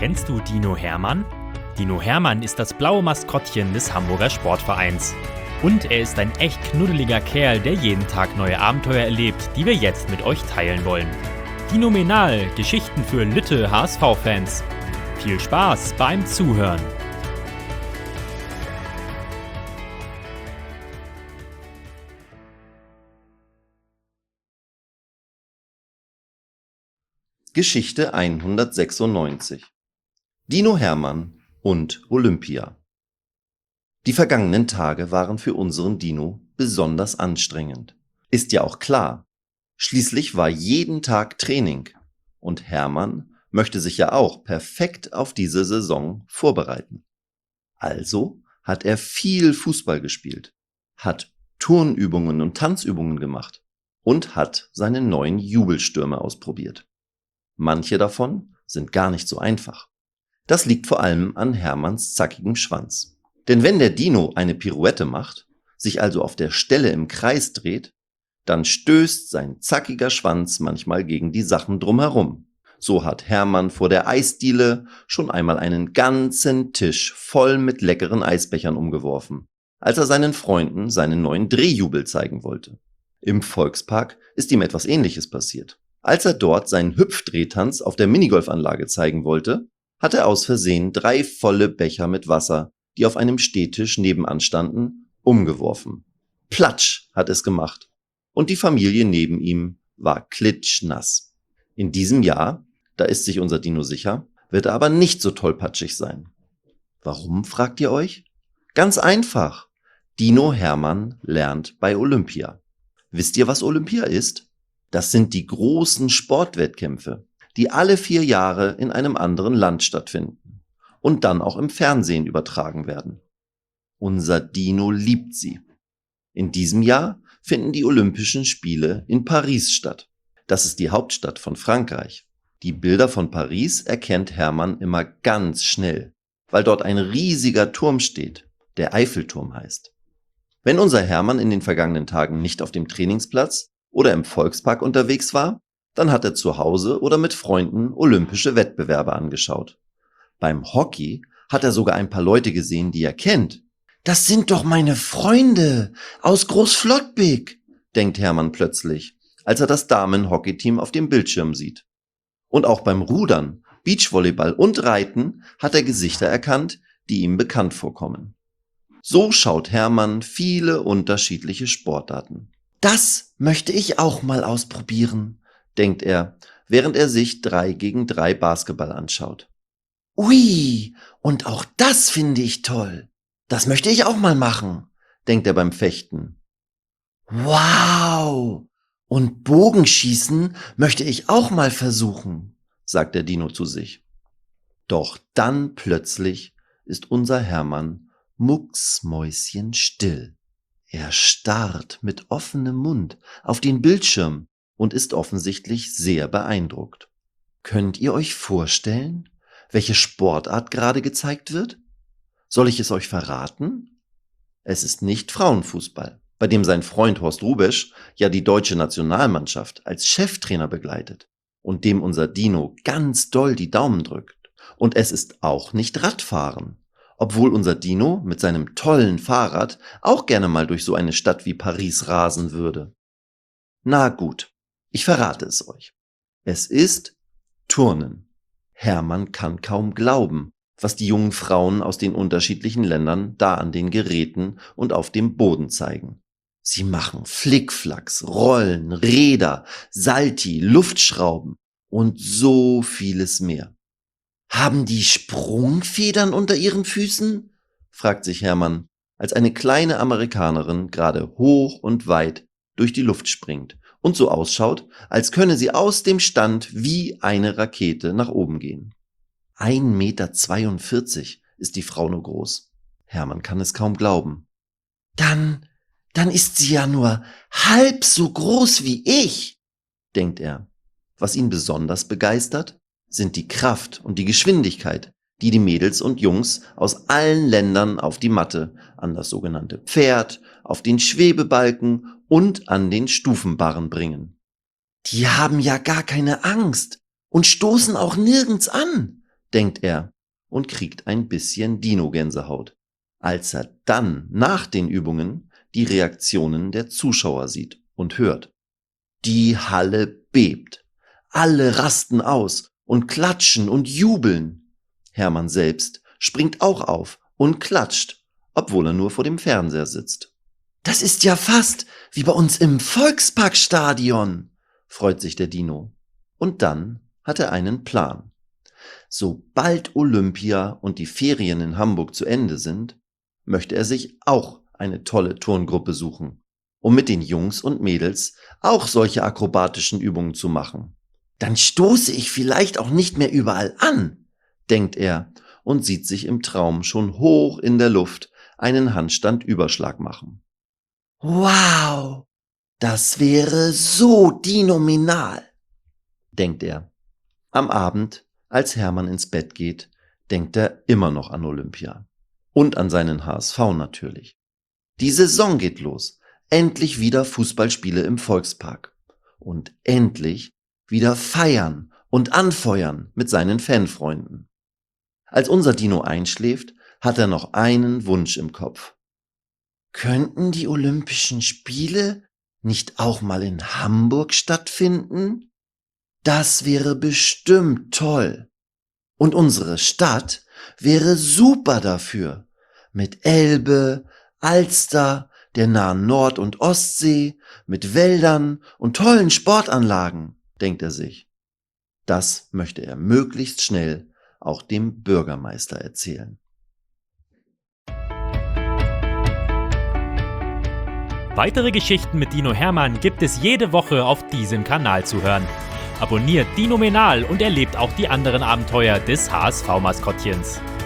Kennst du Dino Hermann? Dino Hermann ist das blaue Maskottchen des Hamburger Sportvereins. Und er ist ein echt knuddeliger Kerl, der jeden Tag neue Abenteuer erlebt, die wir jetzt mit euch teilen wollen. Dinomenal, Geschichten für Lütte HSV-Fans. Viel Spaß beim Zuhören. Geschichte 196. Dino Hermann und Olympia. Die vergangenen Tage waren für unseren Dino besonders anstrengend. Ist ja auch klar. Schließlich war jeden Tag Training. Und Hermann möchte sich ja auch perfekt auf diese Saison vorbereiten. Also hat er viel Fußball gespielt, hat Turnübungen und Tanzübungen gemacht und hat seine neuen Jubelstürme ausprobiert. Manche davon sind gar nicht so einfach. Das liegt vor allem an Hermanns zackigem Schwanz. Denn wenn der Dino eine Pirouette macht, sich also auf der Stelle im Kreis dreht, dann stößt sein zackiger Schwanz manchmal gegen die Sachen drumherum. So hat Hermann vor der Eisdiele schon einmal einen ganzen Tisch voll mit leckeren Eisbechern umgeworfen, als er seinen Freunden seinen neuen Drehjubel zeigen wollte. Im Volkspark ist ihm etwas Ähnliches passiert. Als er dort seinen Hüpfdrehtanz auf der Minigolfanlage zeigen wollte, hat er aus Versehen 3 volle Becher mit Wasser, die auf einem Stehtisch nebenan standen, umgeworfen. Platsch hat es gemacht. Und die Familie neben ihm war klitschnass. In diesem Jahr, da ist sich unser Dino sicher, wird er aber nicht so tollpatschig sein. Warum, fragt ihr euch? Ganz einfach. Dino Hermann lernt bei Olympia. Wisst ihr, was Olympia ist? Das sind die großen Sportwettkämpfe, die alle 4 Jahre in einem anderen Land stattfinden und dann auch im Fernsehen übertragen werden. Unser Dino liebt sie. In diesem Jahr finden die Olympischen Spiele in Paris statt. Das ist die Hauptstadt von Frankreich. Die Bilder von Paris erkennt Hermann immer ganz schnell, weil dort ein riesiger Turm steht, der Eiffelturm heißt. Wenn unser Hermann in den vergangenen Tagen nicht auf dem Trainingsplatz oder im Volkspark unterwegs war, dann hat er zu Hause oder mit Freunden olympische Wettbewerbe angeschaut. Beim Hockey hat er sogar ein paar Leute gesehen, die er kennt. Das sind doch meine Freunde aus Großflottbek, denkt Hermann plötzlich, als er das Damen-Hockeyteam auf dem Bildschirm sieht. Und auch beim Rudern, Beachvolleyball und Reiten hat er Gesichter erkannt, die ihm bekannt vorkommen. So schaut Hermann viele unterschiedliche Sportarten. Das möchte ich auch mal ausprobieren, denkt er, während er sich 3 gegen 3 Basketball anschaut. Ui, und auch das finde ich toll. Das möchte ich auch mal machen, denkt er beim Fechten. Wow, und Bogenschießen möchte ich auch mal versuchen, sagt der Dino zu sich. Doch dann plötzlich ist unser Hermann mucksmäuschenstill. Er starrt mit offenem Mund auf den Bildschirm und ist offensichtlich sehr beeindruckt. Könnt ihr euch vorstellen, welche Sportart gerade gezeigt wird? Soll ich es euch verraten? Es ist nicht Frauenfußball, bei dem sein Freund Horst Hrubesch ja die deutsche Nationalmannschaft als Cheftrainer begleitet und dem unser Dino ganz doll die Daumen drückt. Und es ist auch nicht Radfahren, obwohl unser Dino mit seinem tollen Fahrrad auch gerne mal durch so eine Stadt wie Paris rasen würde. Na gut, ich verrate es euch. Es ist Turnen. Hermann kann kaum glauben, was die jungen Frauen aus den unterschiedlichen Ländern da an den Geräten und auf dem Boden zeigen. Sie machen Flickflacks, Rollen, Räder, Salti, Luftschrauben und so vieles mehr. Haben die Sprungfedern unter ihren Füßen? Fragt sich Hermann, als eine kleine Amerikanerin gerade hoch und weit durch die Luft springt und so ausschaut, als könne sie aus dem Stand wie eine Rakete nach oben gehen. 1,42 Meter ist die Frau nur groß. Hermann kann es kaum glauben. Dann ist sie ja nur halb so groß wie ich, denkt er. Was ihn besonders begeistert, sind die Kraft und die Geschwindigkeit, die die Mädels und Jungs aus allen Ländern auf die Matte, an das sogenannte Pferd, auf den Schwebebalken und an den Stufenbarren bringen. Die haben ja gar keine Angst und stoßen auch nirgends an, denkt er und kriegt ein bisschen Dino-Gänsehaut, als er dann nach den Übungen die Reaktionen der Zuschauer sieht und hört. Die Halle bebt. Alle rasten aus und klatschen und jubeln. Hermann selbst springt auch auf und klatscht, obwohl er nur vor dem Fernseher sitzt. Das ist ja fast wie bei uns im Volksparkstadion, freut sich der Dino. Und dann hat er einen Plan. Sobald Olympia und die Ferien in Hamburg zu Ende sind, möchte er sich auch eine tolle Turngruppe suchen, um mit den Jungs und Mädels auch solche akrobatischen Übungen zu machen. Dann stoße ich vielleicht auch nicht mehr überall an, denkt er und sieht sich im Traum schon hoch in der Luft einen Handstandüberschlag machen. Wow, das wäre so dinominal, denkt er. Am Abend, als Hermann ins Bett geht, denkt er immer noch an Olympia. Und an seinen HSV natürlich. Die Saison geht los. Endlich wieder Fußballspiele im Volkspark. Und endlich wieder feiern und anfeuern mit seinen Fanfreunden. Als unser Dino einschläft, hat er noch einen Wunsch im Kopf. Könnten die Olympischen Spiele nicht auch mal in Hamburg stattfinden? Das wäre bestimmt toll. Und unsere Stadt wäre super dafür. Mit Elbe, Alster, der nahen Nord- und Ostsee, mit Wäldern und tollen Sportanlagen, denkt er sich. Das möchte er möglichst schnell auch dem Bürgermeister erzählen. Weitere Geschichten mit Dino Hermann gibt es jede Woche auf diesem Kanal zu hören. Abonniert Dinominal und erlebt auch die anderen Abenteuer des HSV-Maskottchens.